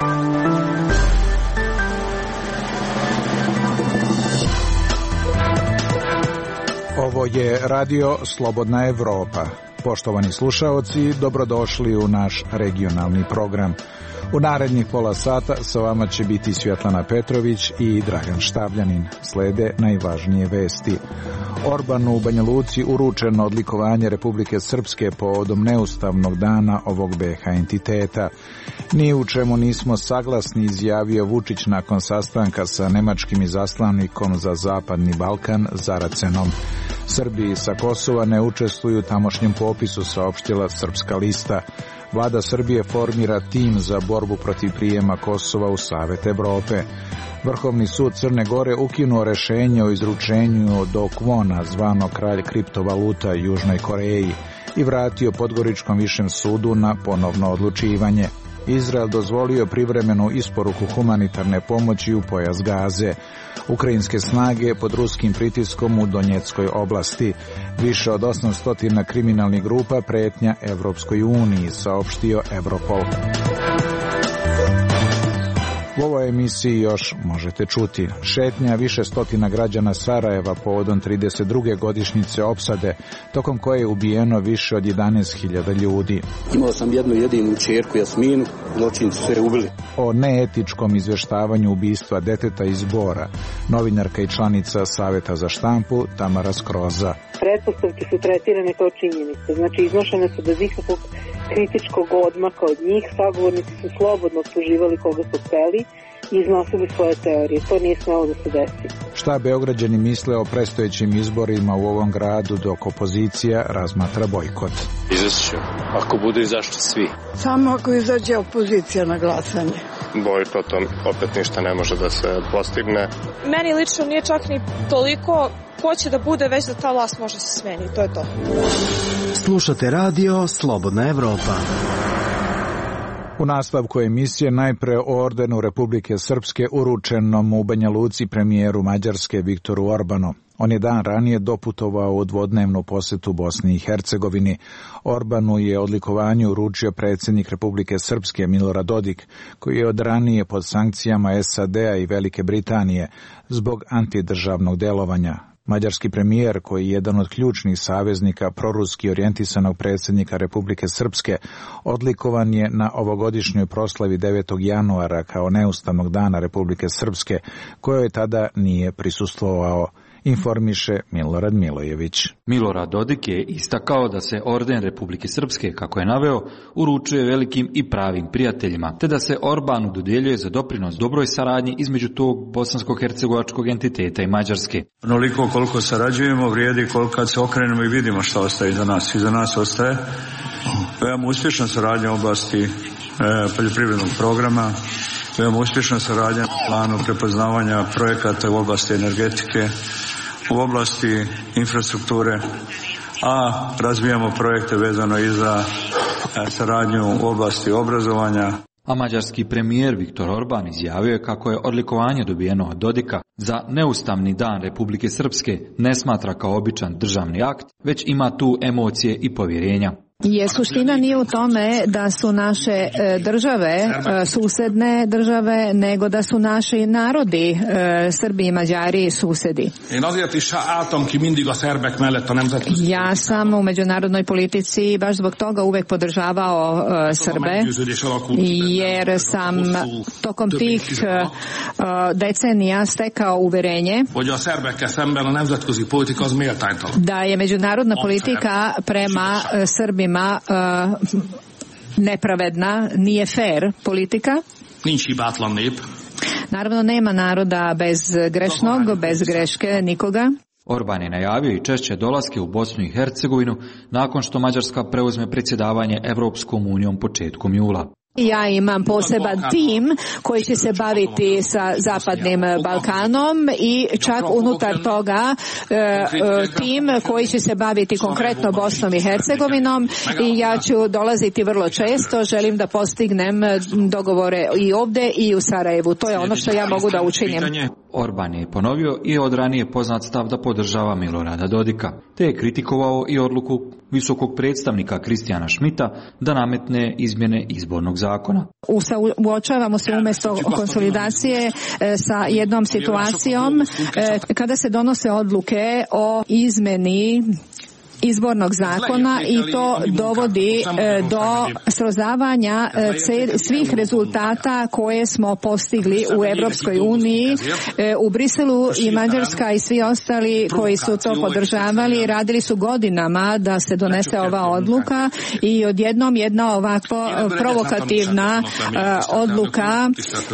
Ovo je Radio Slobodna Evropa. Poštovani slušaoci, dobrodošli u naš regionalni program. U narednih pola sata sa vama će biti Svjetlana Petrović i Dragan Štavljanin. Slede najvažnije vesti. Orbanu u Banja Luci uručeno odlikovanje Republike Srpske povodom neustavnog dana ovog BiH entiteta. Ni u čemu nismo saglasni, izjavio Vučić nakon sastanka sa nemačkim izaslanikom za Zapadni Balkan Zaracenom. Srbi sa Kosova ne učestvuju u tamošnjem popisu, saopštila Srpska lista. Vlada Srbije formira tim za borbu protiv prijema Kosova u Savet Evrope. Vrhovni sud Crne Gore ukinuo rešenje o izručenju Do Kwona, zvano kralj kriptovaluta Južnoj Koreji, i vratio Podgoričkom višem sudu na ponovno odlučivanje. Izrael dozvolio privremenu isporuku humanitarne pomoći u pojas Gaze. Ukrajinske snage pod ruskim pritiskom u Donjeckoj oblasti. Više od 800 kriminalnih grupa pretnja Evropskoj uniji, saopštio Europol. U ovoj emisiji još možete čuti šetnja više stotina građana Sarajeva povodom 32. godišnjice opsade, tokom koje je ubijeno više od 11.000 ljudi. Imao sam jednu jedinu ćerku Jasminu, zločinci su je ubili. O neetičkom izveštavanju ubistva deteta iz Bora, novinarka i članica Saveta za štampu Tamara Skroza. Pretpostavke su tretirane kao činjenice, znači iznošene su bez ikakvog kritičkog odmaka od njih, sagovornici su slobodno optuživali koga su hteli i iznosili svoje teorije. To nije smelo da se desi. Šta Beograđani misle o predstojećim izborima u ovom gradu dok opozicija razmatra bojkot? Izaći, ako budu izašli svi. Samo ako izađe opozicija na glasanje. Bojkotom opet ništa ne može da se postigne. Meni lično nije čak ni toliko ko će da bude, već da ta vlast može se smeni. To je to. Slušate Radio Slobodna Evropa. U nastavku emisije najpre o ordenu Republike Srpske uručenom u Banja Luci premijeru Mađarske Viktoru Orbanu. On je dan ranije doputovao u dvodnevnu posetu Bosni i Hercegovini. Orbanu je odlikovanje uručio predsjednik Republike Srpske Milorad Dodik, koji je od ranije pod sankcijama SAD-a i Velike Britanije zbog antidržavnog delovanja. Mađarski premijer, koji je jedan od ključnih saveznika proruski orijentisanog predsjednika Republike Srpske, odlikovan je na ovogodišnjoj proslavi 9. januara kao neustavnog dana Republike Srpske, kojoj tada nije prisustvovao, informiše Milorad Milojević. Milorad Dodik je istakao da se orden Republike Srpske, kako je naveo, uručuje velikim i pravim prijateljima, te da se Orbanu dodjeljuje za doprinos dobroj saradnji između tog bosansko-hercegovačkog entiteta i Mađarske. Onoliko koliko sarađujemo vrijedi koliko kad se okrenemo i vidimo što ostaje iza nas. Iza nas ostaje veoma uspješna saradnja u oblasti poljoprivrednog programa, veoma uspješna saradnja u planu prepoznavanja projekata u oblasti energetike, u oblasti infrastrukture, a razvijamo projekte vezano i za saradnju u oblasti obrazovanja. A mađarski premijer Viktor Orban izjavio je kako je odlikovanje dobijeno od Dodika za neustavni dan Republike Srpske ne smatra kao običan državni akt, već ima tu emocije i povjerenja. Jer suština nije u tome da su naše države, susedne države, nego da su naši narodi, Srbi i Mađari, susedi. Ja sam u međunarodnoj politici baš zbog toga uvek podržavao Srbe, jer sam tokom tih decenija stekao uverenje da je međunarodna politika prema Srbima nepravedna, nije fair politika. Naravno, nema naroda bez grešnog, bez greške nikoga. Orban je najavio i češće dolaske u Bosnu i Hercegovinu nakon što Mađarska preuzme predsjedavanje Evropskom unijom početkom jula. Ja imam poseban tim koji će se baviti sa Zapadnim Balkanom i čak unutar toga tim koji će se baviti konkretno Bosnom i Hercegovinom, i ja ću dolaziti vrlo često, želim da postignem dogovore i ovdje i u Sarajevu. To je ono što ja mogu da učinim. Orban je ponovio i od ranije poznat stav da podržava Milorada Dodika, te je kritikovao i odluku visokog predstavnika Kristijana Schmidta da nametne izmjene izbornog zakona. Uočavamo se umjesto konsolidacije sa jednom situacijom kada se donose odluke o izmjeni izbornog zakona i to dovodi do srozavanja svih rezultata koje smo postigli u Europskoj uniji. U Briselu i Mađarska i svi ostali koji su to podržavali radili su godinama da se donese ova odluka i odjednom jedna ovako provokativna odluka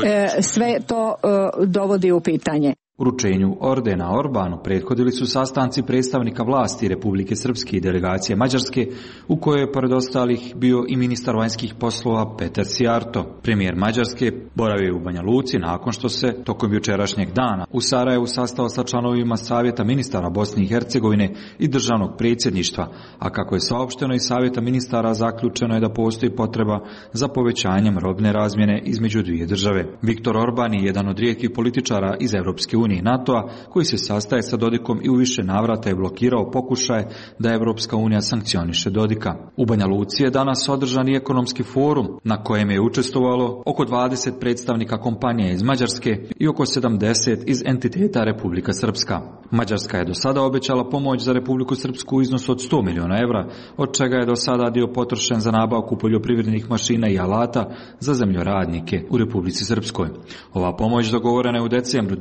sve to dovodi u pitanje. Uručenju ordena Orbanu prethodili su sastanci predstavnika vlasti Republike Srpske i delegacije Mađarske, u kojoj je pored ostalih bio i ministar vanjskih poslova Petar Sijarto. Premijer Mađarske boravio u Banja Luci nakon što se tokom jučerašnjeg dana u Sarajevu sastao sa članovima Savjeta ministara Bosne i Hercegovine i državnog predsjedništva, a kako je saopšteno iz Savjeta ministara, zaključeno je da postoji potreba za povećanjem robne razmjene između dvije države. Viktor Orban je jedan od rijetkih političara iz Europske unije i NATO-a koji se sastaje sa Dodikom i u više navrata je blokirao pokušaje da Evropska unija sankcioniše Dodika. U Banja Luci je danas održan i ekonomski forum na kojem je učestvovalo oko 20 predstavnika kompanija iz Mađarske i oko 70 iz entiteta Republika Srpska. Mađarska je do sada obećala pomoć za Republiku Srpsku u iznosu od 100 miliona evra, od čega je do sada dio potrošen za nabavku poljoprivrednih mašina i alata za zemljoradnike u Republici Srpskoj. Ova pomoć dogovorena je u decembru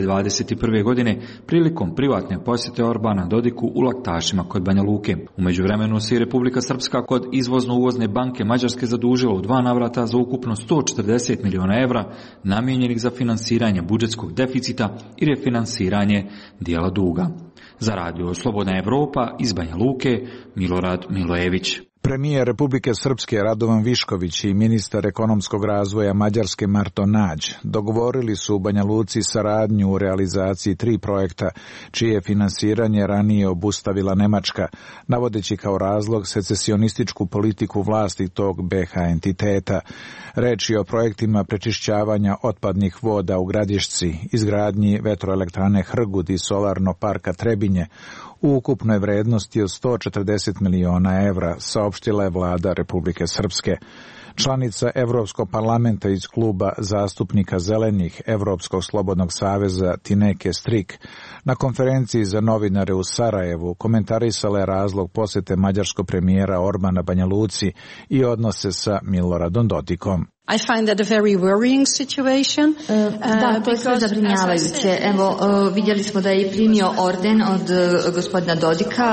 2021. godine prilikom privatne posjete Orbana Dodiku u Laktašima kod Banja Luke. U međuvremenu se i Republika Srpska kod izvozno-uvozne banke Mađarske zadužila u 2 navrata za ukupno 140 miliona evra namijenjenih za finansiranje budžetskog deficita i refinansiranje dijela duga. Za radio Slobodna Evropa iz Banja Luke, Milorad Milojević. Premijer Republike Srpske Radovan Višković i ministar ekonomskog razvoja Mađarske Marto Nađ dogovorili su u Banja Luci saradnju u realizaciji 3 projekta, čije je finansiranje ranije obustavila Nemačka, navodeći kao razlog secesionističku politiku vlasti tog BiH entiteta. Reč je o projektima prečišćavanja otpadnih voda u Gradišci, izgradnji vetroelektrane Hrgud i solarnog parka Trebinje, u ukupnoj vrednosti od 140 miliona evra, saopštila je vlada Republike Srpske. Članica Evropskog parlamenta iz kluba zastupnika Zelenih Evropskog slobodnog saveza Tineke Strik na konferenciji za novinare u Sarajevu komentarisala je razlog posjete mađarskog premijera Orbana Banja Luci i odnose sa Miloradom Dodikom. I find that a very worrying situation. Da, to je sve zabrinjavajuće. Evo, vidjeli smo da je primio orden od gospodina Dodika.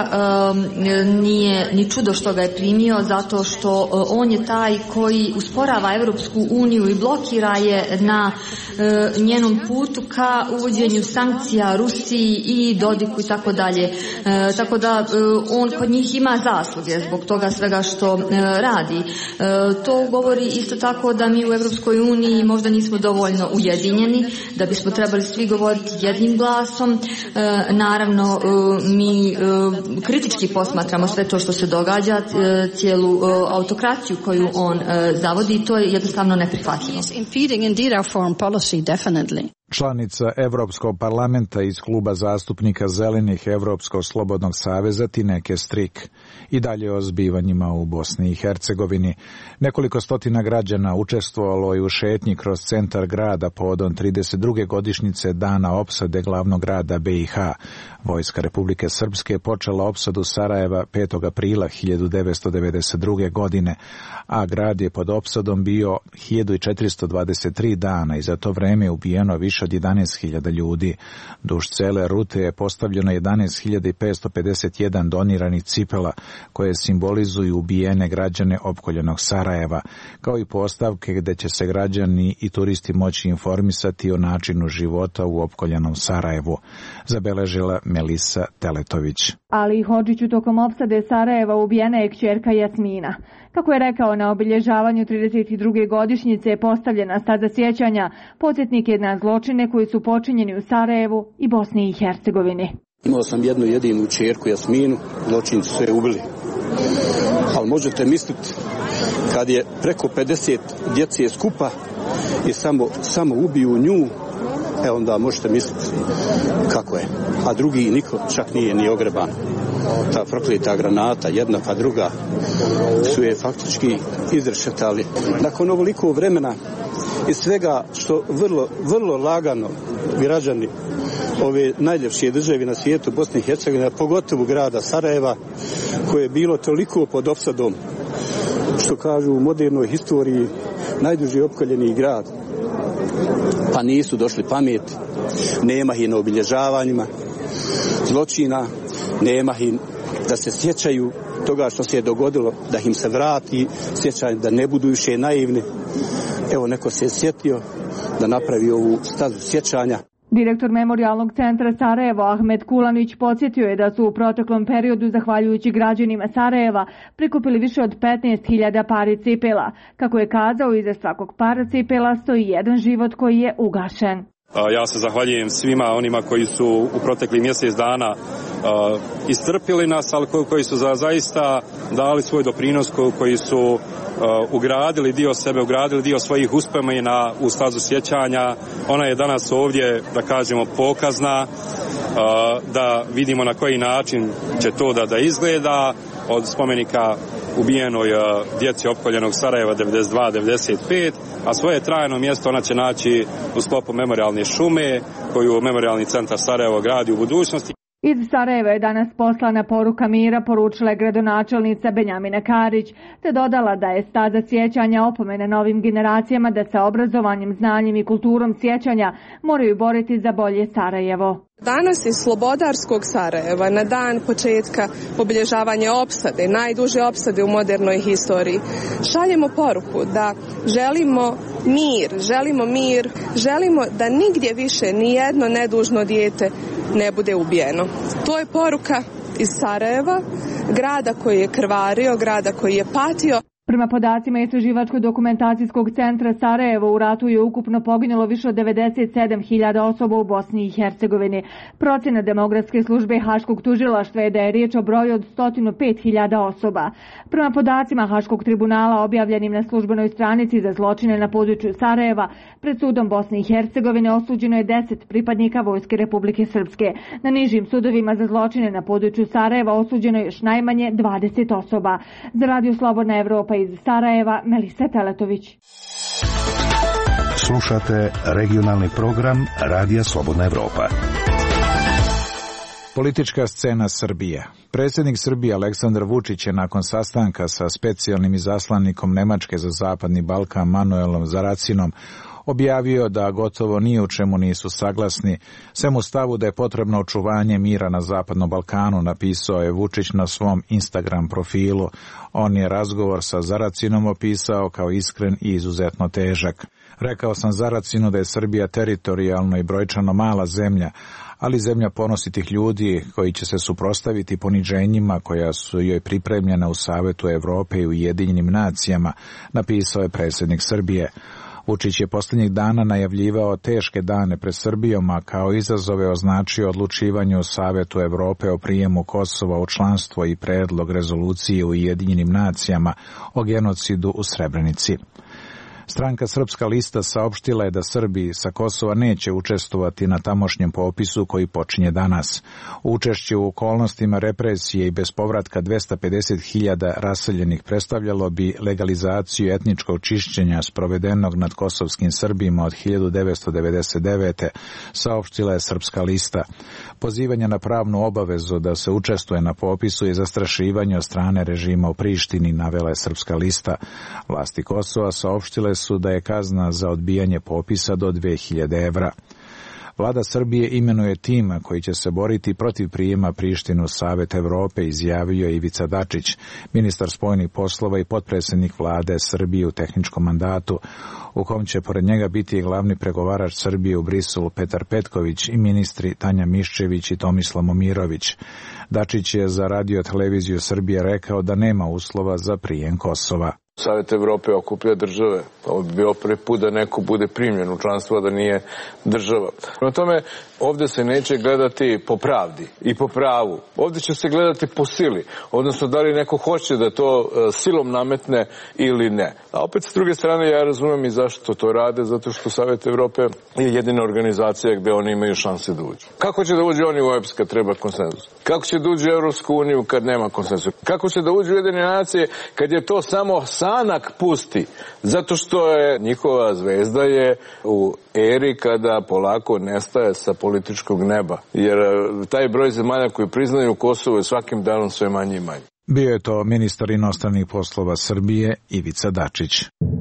Nije ni čudo što ga je primio, zato što on je taj koji usporava Evropsku uniju i blokira je na njenom putu ka uvođenju sankcija Rusiji i Dodiku i tako dalje. Tako da on kod njih ima zasluge zbog toga svega što radi. To govori isto tako da mi u Evropskoj uniji možda nismo dovoljno ujedinjeni, da bismo trebali svi govoriti jednim glasom. Naravno, mi kritički posmatramo sve to što se događa, cijelu autokraciju koju on zavodi i to je jednostavno neprihvatljivo. Članica Evropskog parlamenta iz kluba zastupnika Zelenih Evropskog slobodnog saveza Tineke Strik. I dalje o zbivanjima u Bosni i Hercegovini. Nekoliko stotina građana učestvovalo je u šetnji kroz centar grada povodom 32. godišnjice dana opsade glavnog grada BiH. Vojska Republike Srpske počela opsadu Sarajeva 5. aprila 1992. godine, a grad je pod opsadom bio 1423 dana i za to vreme je ubijeno više od 11.000 ljudi. Duž cele rute je postavljeno 11.551 doniranih cipela koje simbolizuju ubijene građane opkoljenog Sarajeva, kao i postavke gde će se građani i turisti moći informisati o načinu života u opkoljenom Sarajevu, zabeležila Melisa Teletović. Ali Hodžiću tokom opsade Sarajeva ubijena je kćerka Jasmina. Kako je rekao, na obilježavanju 32. godišnjice je postavljena staza sjećanja, podsjetnik je na zločine koji su počinjeni u Sarajevu i Bosni i Hercegovini. Imao sam jednu jedinu kćerku Jasminu, zločinci su je ubili. Ali možete misliti, kad je preko 50 djece skupa i samo ubiju nju, onda možete misliti kako je. A drugi niko čak nije ni ogreban. Ta prokleta granata, jedna pa druga, su je faktički izrešetali. Nakon ovoliko vremena i svega što vrlo lagano građani ove najljepše države na svijetu, Bosne i Hercegovine, pogotovo grada Sarajeva, koje je bilo toliko pod opsadom, što kažu u modernoj historiji, najduže opkoljeni grad, pa nisu došli pameti, nema ih na obilježavanjima zločina, nema ih da se sjećaju toga što se je dogodilo, da im se vrati sjećanje, da ne budu više naivni. Evo, neko se je sjetio da napravi ovu stazu sjećanja. Direktor Memorijalnog centra Sarajevo Ahmed Kulanić podsjetio je da su u proteklom periodu, zahvaljujući građanima Sarajeva, prikupili više od 15.000 pari cipela. Kako je kazao, iza svakog para cipela stoji jedan život koji je ugašen. Ja se zahvaljujem svima onima koji su u proteklih mjesec dana istrpili nas, ali koji su zaista dali svoj doprinos, koji su ugradili dio sebe, ugradili dio svojih uspomena u stazu sjećanja. Ona je danas ovdje, da kažemo, pokazna, da vidimo na koji način će to da izgleda, od spomenika ubijenoj djeci opkoljenog Sarajeva 92-95, a svoje trajno mjesto ona će naći u sklopu memorijalne šume koju Memorijalni centar Sarajevo gradi u budućnosti. Iz Sarajeva je danas poslana poruka mira, poručila je gradonačelnica Benjamina Karić, te dodala da je staza sjećanja opomene novim generacijama da se obrazovanjem, znanjem i kulturom sjećanja moraju boriti za bolje Sarajevo. Danas iz slobodarskog Sarajeva, na dan početka obilježavanja opsade, najduže opsade u modernoj historiji, šaljemo poruku da želimo mir, želimo da nigdje više ni jedno nedužno dijete ne bude ubijeno. To je poruka iz Sarajeva, grada koji je krvario, grada koji je patio. Prema podacima Istraživačko-dokumentacijskog centra Sarajevo, u ratu je ukupno poginulo više od 97.000 osoba u Bosni i Hercegovini. Procjena demografske službe Haškog tužilaštva je da je riječ o broju od 105.000 osoba. Prema podacima Haškog tribunala objavljenim na službenoj stranici za zločine na području Sarajeva, pred sudom Bosne i Hercegovine osuđeno je 10 pripadnika Vojske Republike Srpske. Na nižim sudovima za zločine na području Sarajeva osuđeno je još najmanje 20 osoba. Za Radio Slobodna Evropa iz Sarajeva, Melisa Teletović. Slušate regionalni program Radija Slobodna Evropa. Politička scena Srbije. Predsjednik Srbije Aleksandar Vučić je nakon sastanka sa specijalnim izaslanikom Nemačke za Zapadni Balkan Manuelom Zaracinom objavio da gotovo ni u čemu nisu saglasni, sem u stavu da je potrebno očuvanje mira na Zapadnom Balkanu, napisao je Vučić na svom Instagram profilu. On je razgovor sa Zaracinom opisao kao iskren i izuzetno težak. Rekao sam Zaracinu da je Srbija teritorijalno i brojčano mala zemlja, ali zemlja ponositih ljudi koji će se suprotstaviti poniženjima koja su joj pripremljena u Savetu Evrope i Ujedinjenim nacijama, napisao je predsjednik Srbije. Vučić je posljednjih dana najavljivao teške dane pred Srbijom, a kao izazove označio odlučivanje u Savetu Evrope o prijemu Kosova u članstvo i predlog rezolucije u Ujedinjenim nacijama o genocidu u Srebrenici. Stranka Srpska lista saopštila je da Srbi sa Kosova neće učestvovati na tamošnjem popisu koji počinje danas. Učešće u okolnostima represije i bez povratka 250.000 raseljenih predstavljalo bi legalizaciju etničkog čišćenja sprovedenog nad kosovskim Srbima od 1999. saopštila je Srpska lista. Pozivanje na pravnu obavezu da se učestvuje na popisu je zastrašivanje od strane režima u Prištini, navela je Srpska lista. Vlasti Kosova saopštile su da je kazna za odbijanje popisa do 2.000 evra. Vlada Srbije imenuje tim koji će se boriti protiv prijema Prištine u Savet Evrope, izjavio je Ivica Dačić, ministar spoljnih poslova i potpredsjednik vlade Srbije u tehničkom mandatu, u kom će pored njega biti glavni pregovarač Srbije u Briselu Petar Petković i ministri Tanja Miščević i Tomislav Momirović. Dačić je za Radio televiziju Srbije rekao da nema uslova za prijem Kosova. Savet Evrope okuplja države. Ovo bi bio prvi put da neko bude primljen u članstvo, da nije država. Prema tome, ovde se neće gledati po pravdi i po pravu. Ovde će se gledati po sili. Odnosno, da li neko hoće da to silom nametne ili ne. A opet, s druge strane, ja razumem i zašto to rade, zato što Savet Evrope je jedina organizacija gde oni imaju šanse da uđu. Kako će da uđu oni u OEBS kad treba konsenzus? Kako će da uđu u Evropsku uniju kad nema konsenzusa? Kako će da uđu u Ujedinjene nacije kad je to samo sanak pusti? Zato što je njihova zvezda je u eri kada polako nestaje sa političkog neba. Jer taj broj zemalja koji priznaju Kosovo je svakim danom sve manje i manje. Bio je to ministar inostranih poslova Srbije Ivica Dačić.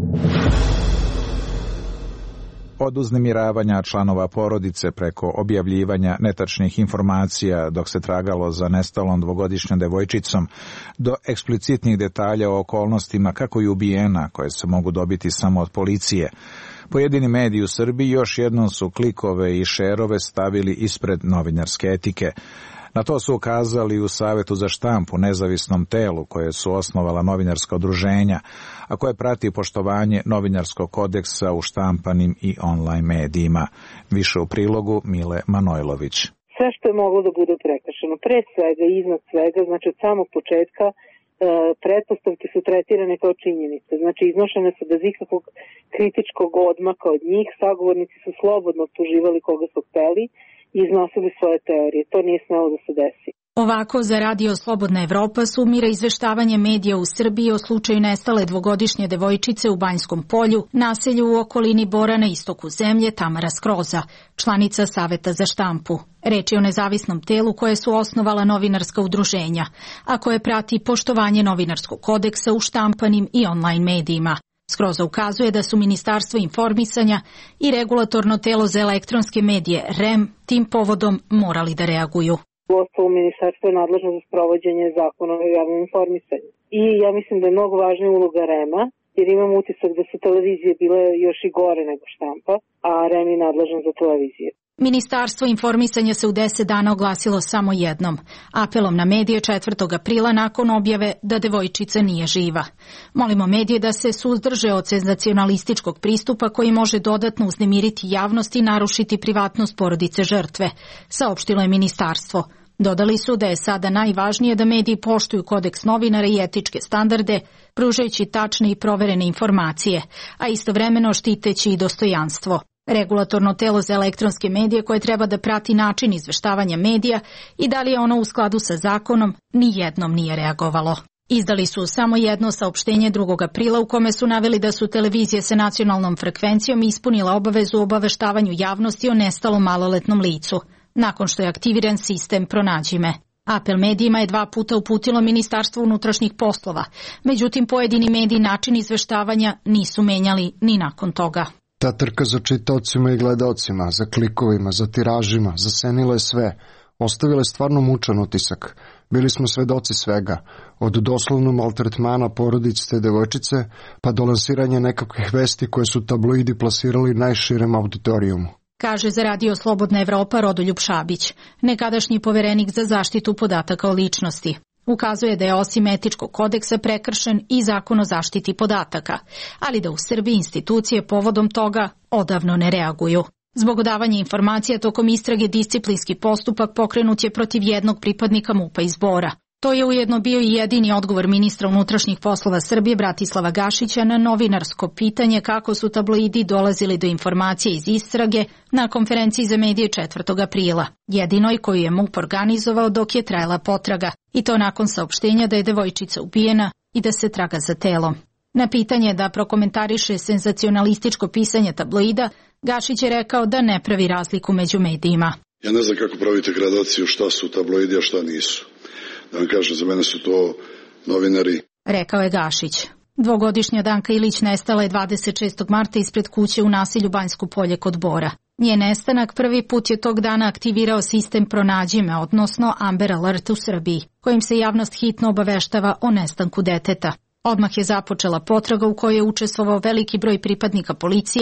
Od uznemiravanja članova porodice preko objavljivanja netačnih informacija dok se tragalo za nestalom dvogodišnjom devojčicom do eksplicitnih detalja o okolnostima kako je ubijena, koje se mogu dobiti samo od policije. Pojedini mediji u Srbiji još jednom su klikove i šerove stavili ispred novinarske etike. Na to su ukazali u Savetu za štampu, nezavisnom telu koje su osnovala novinarska udruženja, a koje prati poštovanje novinarskog kodeksa u štampanim i online medijima. Više u prilogu Mile Manojlović. Sve što je moglo da bude prekršeno, pre svega i iznad svega, znači od samog početka, pretpostavke su tretirane kao činjenice. Znači iznošene su bez ikakvog kritičkog odmaka od njih, sagovornici su slobodno optuživali koga su hteli i iznosili svoje teorije. To nije smelo da se desi. Ovako za Radio Slobodna Evropa sumira izveštavanje medija u Srbiji o slučaju nestale dvogodišnje devojčice u Banjskom polju, naselju u okolini Bora na istoku zemlje Tamara Skroza, članica Saveta za štampu. Reč je o nezavisnom telu koje su osnovala novinarska udruženja, a koje prati poštovanje novinarskog kodeksa u štampanim i online medijima. Skroza ukazuje da su Ministarstvo informisanja i regulatorno telo za elektronske medije REM tim povodom morali da reaguju. Uostalom, ministarstvo je nadležno za sprovođenje zakona o javnom informisanju. I ja mislim da je mnogo važnija uloga REM-a, jer imam utisak da su televizije bile još i gore nego štampa, a REM je nadležan za televizije. Ministarstvo informisanja se u 10 dana oglasilo samo jednom, apelom na medije 4. aprila nakon objave da devojčica nije živa. Molimo medije da se suzdrže od senzacionalističkog pristupa koji može dodatno uznemiriti javnost i narušiti privatnost porodice žrtve, saopštilo je ministarstvo. Dodali su da je sada najvažnije da mediji poštuju kodeks novinara i etičke standarde, pružajući tačne i proverene informacije, a istovremeno štiteći i dostojanstvo. Regulatorno telo za elektronske medije koje treba da prati način izveštavanja medija i da li je ono u skladu sa zakonom, ni jednom nije reagovalo. Izdali su samo jedno saopštenje 2. aprila u kome su naveli da su televizije sa nacionalnom frekvencijom ispunile obavezu o obaveštavanju javnosti o nestalom maloletnom licu, nakon što je aktiviran sistem Pronađi me. Apel medijima je 2 puta uputilo Ministarstvo unutrašnjih poslova, međutim pojedini mediji način izveštavanja nisu menjali ni nakon toga. Ta trka za čitaocima i gledaocima, za klikovima, za tiražima, zasenila je sve. Ostavila je stvarno mučan utisak. Bili smo svedoci svega, od doslovno maltretmana porodice te devojčice, pa do lansiranja nekakvih vesti koje su tabloidi plasirali najširem auditorijumu. Kaže za Radio Slobodna Evropa Rodoljub Šabić, nekadašnji poverenik za zaštitu podataka o ličnosti. Ukazuje da je osim etičkog kodeksa prekršen i zakon o zaštiti podataka, ali da u Srbiji institucije povodom toga odavno ne reaguju. Zbog odavanja informacija tokom istrage disciplinski postupak pokrenut je protiv jednog pripadnika MUP-a iz Bora. To je ujedno bio i jedini odgovor ministra unutrašnjih poslova Srbije Bratislava Gašića na novinarsko pitanje kako su tabloidi dolazili do informacije iz istrage na konferenciji za medije 4. aprila, jedinoj koju je MUP organizovao dok je trajala potraga, i to nakon saopštenja da je devojčica ubijena i da se traga za telom. Na pitanje da prokomentariše senzacionalističko pisanje tabloida, Gašić je rekao da ne pravi razliku među medijima. Ja ne znam kako pravite gradaciju šta su tabloidi, a šta nisu. Da vam kažem, za mene su to novinari. Rekao je Gašić. Dvogodišnja Danka Ilić nestala je 26. marta ispred kuće u naselju Banjsko polje kod Bora. Njen nestanak prvi put je tog dana aktivirao sistem Pronađi me, odnosno Amber Alert u Srbiji, kojim se javnost hitno obaveštava o nestanku deteta. Odmah je započela potraga u kojoj je učestvovao veliki broj pripadnika policije,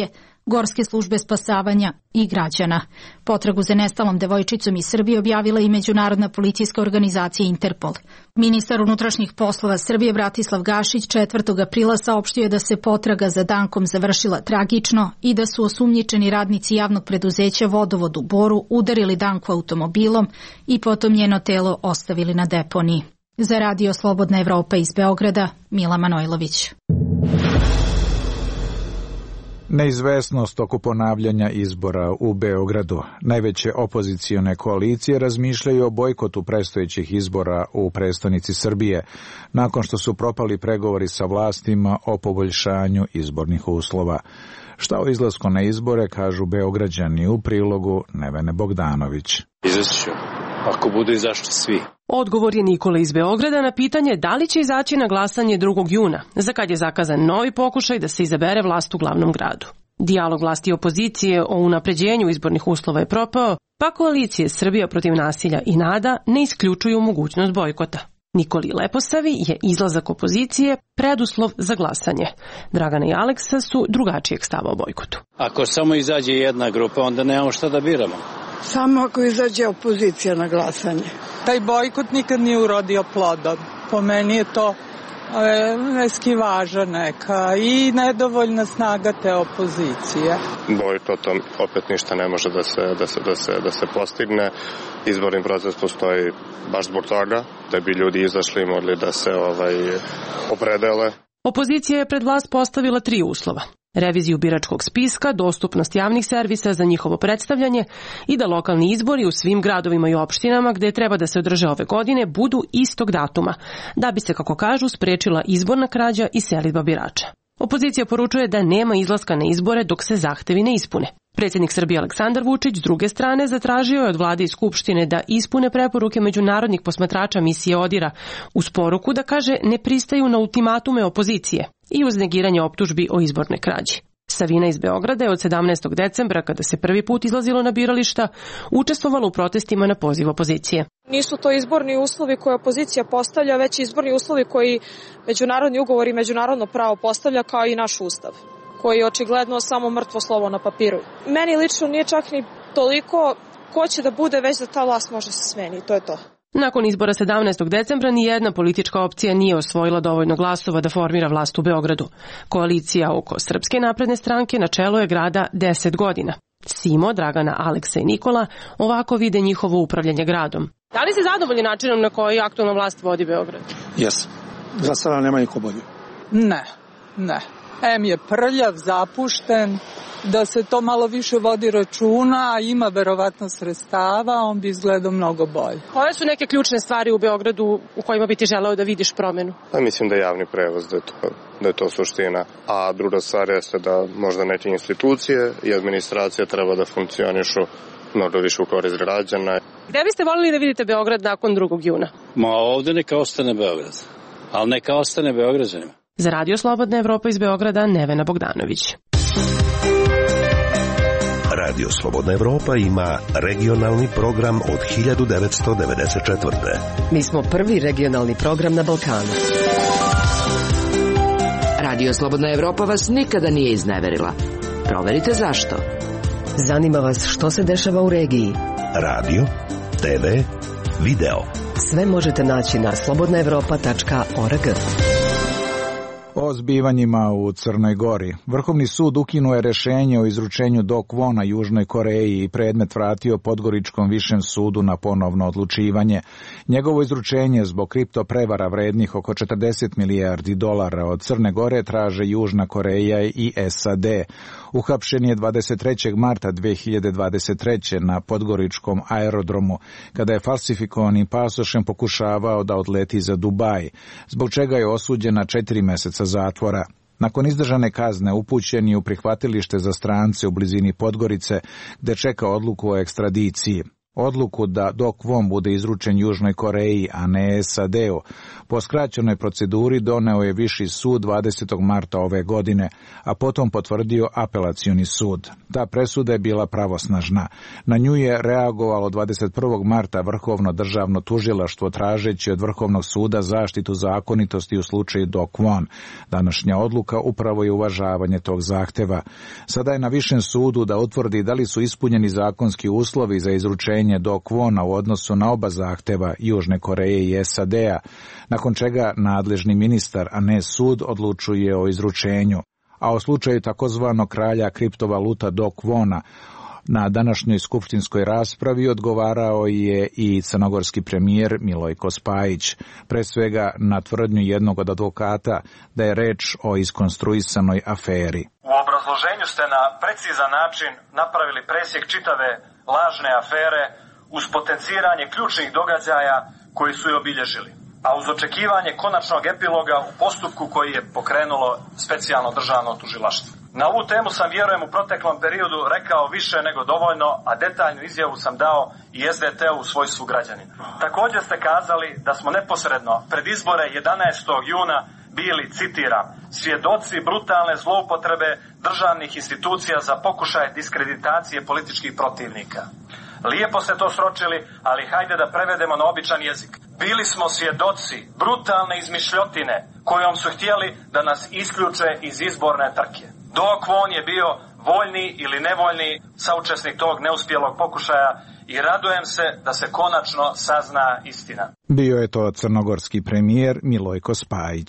Gorske službe spasavanja i građana. Potragu za nestalom devojčicom iz Srbije objavila i Međunarodna policijska organizacija Interpol. Ministar unutrašnjih poslova Srbije Bratislav Gašić 4. aprila saopštio je da se potraga za Dankom završila tragično i da su osumnjičeni radnici javnog preduzeća Vodovod u Boru udarili Danku automobilom i potom njeno telo ostavili na deponiji. Za Radio Slobodna Evropa iz Beograda, Mila Manojlović. Neizvesnost oko ponavljanja izbora u Beogradu. Najveće opozicione koalicije razmišljaju o bojkotu predstojećih izbora u prestonici Srbije, nakon što su propali pregovori sa vlastima o poboljšanju izbornih uslova. Šta o izlasku na izbore kažu Beograđani u prilogu Nevene Bogdanović. Izaći ću, ako budu izašli svi. Odgovor je Nikola iz Beograda na pitanje da li će izaći na glasanje 2. juna, za kad je zakazan novi pokušaj da se izabere vlast u glavnom gradu. Dijalog vlasti i opozicije o unapređenju izbornih uslova je propao, pa koalicije Srbija protiv nasilja i NADA ne isključuju mogućnost bojkota. Nikoli Leposavi je izlazak opozicije preduslov za glasanje. Dragana i Aleksa su drugačijeg stava o bojkotu. Ako samo izađe jedna grupa, onda nemamo šta da biramo. Samo ako izađe opozicija na glasanje. Taj bojkot nikad nije urodio plodom. Po meni je to eskivaža neka i nedovoljna snaga te opozicije. Bojkotom opet ništa ne može da se postigne. Izborni proces postoji baš zbog toga da bi ljudi izašli i mogli da se opredele. Opozicija je pred vlast postavila 3 uslova. Reviziju biračkog spiska, dostupnost javnih servisa za njihovo predstavljanje i da lokalni izbori u svim gradovima i opštinama gde treba da se održe ove godine budu istog datuma, da bi se, kako kažu, sprečila izborna krađa i selidba birača. Opozicija poručuje da nema izlaska na izbore dok se zahtevi ne ispune. Predsjednik Srbije Aleksandar Vučić s druge strane zatražio je od vlade i skupštine da ispune preporuke međunarodnih posmatrača misije ODIHR-a uz poruku da, kaže, ne pristaju na ultimatume opozicije i uz negiranje optužbi o izbornoj krađi. Savina iz Beograda je od 17. decembra, kada se prvi put izlazilo na birališta, učestvovala u protestima na poziv opozicije. Nisu to izborni uslovi koje opozicija postavlja, već izborni uslovi koji međunarodni ugovor i međunarodno pravo postavlja, kao i naš ustav, koji je očigledno samo mrtvo slovo na papiru. Meni lično nije čak ni toliko ko će da bude, već da ta vlast može se smeni, to je to. Nakon izbora 17. decembra nijedna politička opcija nije osvojila dovoljno glasova da formira vlast u Beogradu. Koalicija oko Srpske napredne stranke na čelu je grada 10 godina. Simo, Dragana, Aleksa i Nikola ovako vide njihovo upravljanje gradom. Da li ste zadovoljni načinom na koji aktualna vlast vodi Beograd? Jesam. Za sada nema niko bolje. Ne. M je prljav, zapušten, da se to malo više vodi računa, a ima verovatno sredstava, on bi izgledao mnogo bolje. Koje su neke ključne stvari u Beogradu u kojima bi ti želeo da vidiš promenu? Mislim da je javni prevoz, da je to suština. A druga stvar jeste da možda neke institucije i administracija treba da funkcionišu mnogo više u korist građana. Gde biste volili da vidite Beograd nakon 2. juna? Ovde neka ostane Beograd, ali neka ostane Beograđanima. Za Radio Slobodna Evropa iz Beograda, Nevena Bogdanović. Radio Slobodna Evropa ima regionalni program od 1994. Mi smo prvi regionalni program na Balkanu. Radio Slobodna Evropa vas nikada nije izneverila. Proverite zašto. Zanima vas što se dešava u regiji. Radio, TV, video. Sve možete naći na slobodnaevropa.org. O zbivanjima u Crnoj Gori. Vrhovni sud ukinuo je rešenje o izručenju Do Kwona Južnoj Koreji i predmet vratio Podgoričkom višem sudu na ponovno odlučivanje. Njegovo izručenje zbog kriptoprevara vrednih oko 40 milijardi dolara od Crne Gore traže Južna Koreja i SAD. Uhapšen je 23. marta 2023. na Podgoričkom aerodromu, kada je falsifikovanim pasošem pokušavao da odleti za Dubaj, zbog čega je osuđen na 4 meseca zatvora. Nakon izdržane kazne upućen je u prihvatilište za strance u blizini Podgorice, gde čeka odluku o ekstradiciji. Odluku da Do Kwon bude izručen Južnoj Koreji, a ne SAD-u, po skraćenoj proceduri doneo je Viši sud 20. marta ove godine, a potom potvrdio apelacioni sud. Ta presuda je bila pravosnažna. Na nju je reagovalo 21. marta Vrhovno državno tužilaštvo tražeći od Vrhovnog suda zaštitu zakonitosti u slučaju Do Kwon. Današnja odluka upravo je uvažavanje tog zahteva. Sada je na Višem sudu da utvrdi da li su ispunjeni zakonski uslovi za izručenje Do Kwona u odnosu na oba zahteva Južne Koreje i SAD-a, nakon čega nadležni ministar, a ne sud, odlučuje o izručenju. A o slučaju takozvanog kralja kriptovaluta Do Kwona na današnjoj skupštinskoj raspravi odgovarao je i crnogorski premijer Milojko Spajić, pre svega na tvrdnju jednog od advokata da je reč o iskonstruisanoj aferi. U obrazloženju ste na precizan način napravili presjek čitave lažne afere uz potenciranje ključnih događaja koji su je obilježili, a uz očekivanje konačnog epiloga u postupku koji je pokrenulo specijalno državno tužilaštvo. Na ovu temu sam, vjerujem, u proteklom periodu rekao više nego dovoljno, a detaljnu izjavu sam dao i SDT-u u svojstvu građanina. Također ste kazali da smo neposredno pred izbore 11. juna bili, citiram, svjedoci brutalne zloupotrebe državnih institucija za pokušaj diskreditacije političkih protivnika. Lijepo ste to sročili, ali hajde da prevedemo na običan jezik. Bili smo svjedoci brutalne izmišljotine kojom su htjeli da nas isključe iz izborne trke. Do Kwon je bio voljni ili nevoljni saučesnik tog neuspjelog pokušaja i radujem se da se konačno sazna istina. Bio je to crnogorski premijer Milojko Spajić.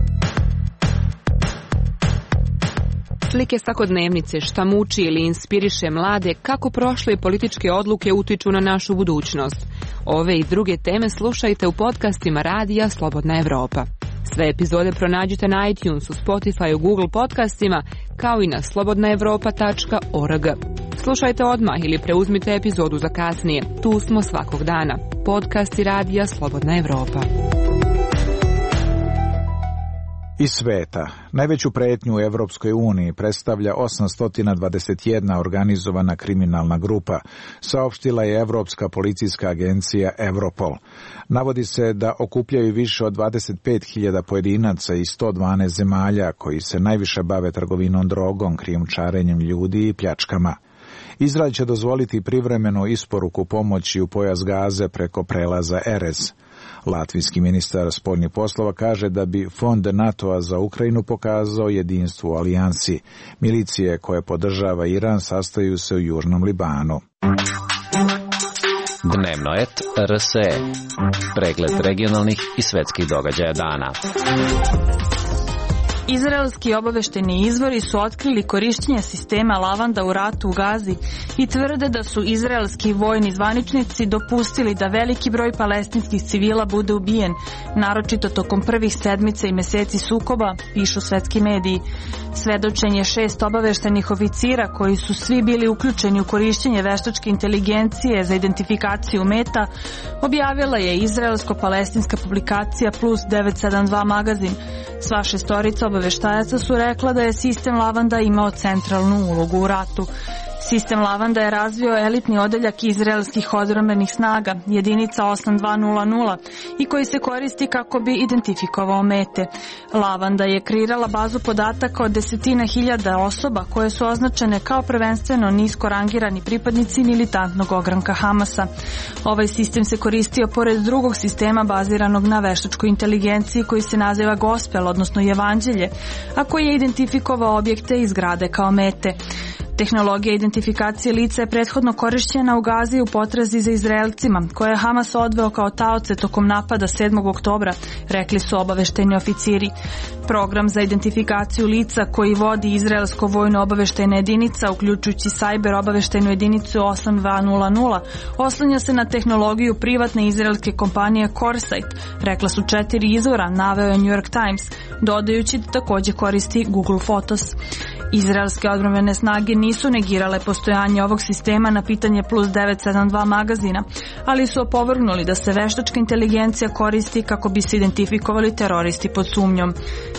Slike svakodnevnice, šta muči ili inspiriše mlade, kako prošle političke odluke utiču na našu budućnost. Ove i druge teme slušajte u podcastima Radija Slobodna Evropa. Sve epizode pronađite na iTunesu, Spotifyu, Google podcastima, kao i na slobodnaevropa.org. Slušajte odmah ili preuzmite epizodu za kasnije. Tu smo svakog dana. Podcasti Radija Slobodna Evropa. Iz sveta. Najveću pretnju u Evropskoj uniji predstavlja 821 organizovana kriminalna grupa, saopštila je Evropska policijska agencija Europol. Navodi se da okupljaju više od 25.000 pojedinaca iz 112 zemalja koji se najviše bave trgovinom drogom, krijumčarenjem ljudi i pljačkama. Izrael će dozvoliti privremenu isporuku pomoći u pojas Gaze preko prelaza Erez. Latvijski ministar spoljnih poslova kaže da bi fond NATO-a za Ukrajinu pokazao jedinstvo u alijansi. Milicije koje podržava Iran sastaju se u Južnom Libanu. Dnevnoet RSE. Pregled regionalnih i svetskih događaja dana. Izraelski obavešteni izvori su otkrili korišćenje sistema lavanda u ratu u Gazi i tvrde da su izraelski vojni zvaničnici dopustili da veliki broj palestinskih civila bude ubijen, naročito tokom prvih sedmica i meseci sukoba, pišu svetski mediji. Svedočenje 6 obaveštenih oficira koji su svi bili uključeni u korišćenje veštačke inteligencije za identifikaciju meta objavila je izraelsko-palestinska publikacija Plus 972 magazin. Sva šestorica obaveštajaca su rekla da je sistem lavanda imao centralnu ulogu u ratu. Sistem lavanda je razvio elitni odeljak izraelskih odbrambenih snaga, jedinica 8200, i koji se koristi kako bi identifikovao mete. Lavanda je kreirala bazu podataka od desetina hiljada osoba koje su označene kao prvenstveno nisko rangirani pripadnici militantnog ogranka Hamasa. Ovaj sistem se koristio pored drugog sistema baziranog na veštačkoj inteligenciji koji se naziva Gospel, odnosno Evanđelje, a koji je identifikovao objekte i zgrade kao mete. Tehnologija identifikacije lica je prethodno korišćena u Gazi u potrazi za Izraelcima, koje je Hamas odveo kao taoce tokom napada 7. oktobra, rekli su obavešteni oficiri. Program za identifikaciju lica koji vodi izraelsko vojno obaveštajna jedinica, uključujući sajber obaveštajnu jedinicu 8200, oslanja se na tehnologiju privatne izraelske kompanije CoreSight, rekla su 4 izvora, naveo je New York Times, dodajući da također koristi Google Photos. Izraelske odbrambene snage nisu negirale postojanje ovog sistema na pitanje Plus 972 magazina, ali su opovrgnuli da se veštačka inteligencija koristi kako bi se identifikovali teroristi pod sumnjom.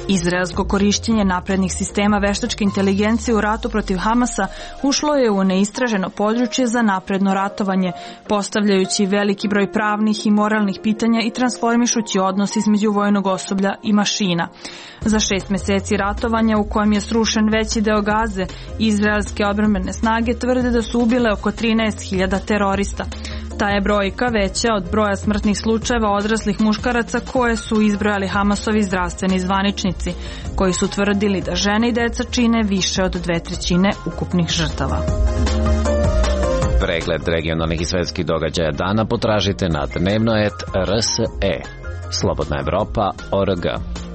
Izraelsko korišćenje naprednih sistema veštačke inteligencije u ratu protiv Hamasa ušlo je u neistraženo područje za napredno ratovanje, postavljajući veliki broj pravnih i moralnih pitanja i transformišući odnos između vojnog osoblja i mašina. Za 6 meseci ratovanja u kojem je srušen veći deo Gaze, izraelske odbrambene snage tvrde da su ubile oko 13.000 terorista. Ta je brojka veća od broja smrtnih slučajeva odraslih muškaraca koje su izbrojali Hamasovi zdravstveni zvaničnici, koji su tvrdili da žene i deca čine više od 2/3 ukupnih žrtava. Pregled regionalnih i svetskih događaja dana potražite na dnevnoet.rse. Slobodna Evropa.org.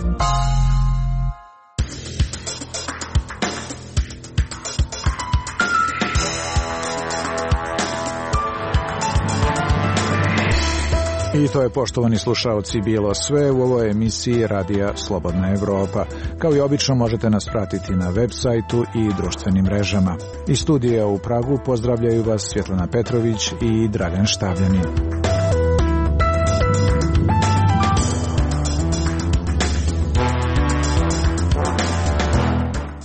I to je, poštovani slušaoci, bilo sve u ovoj emisiji Radija Slobodna Evropa. Kao i obično možete nas pratiti na web sajtu i društvenim mrežama. Iz studija u Pragu pozdravljaju vas Svjetlana Petrović i Dragan Štavljanin.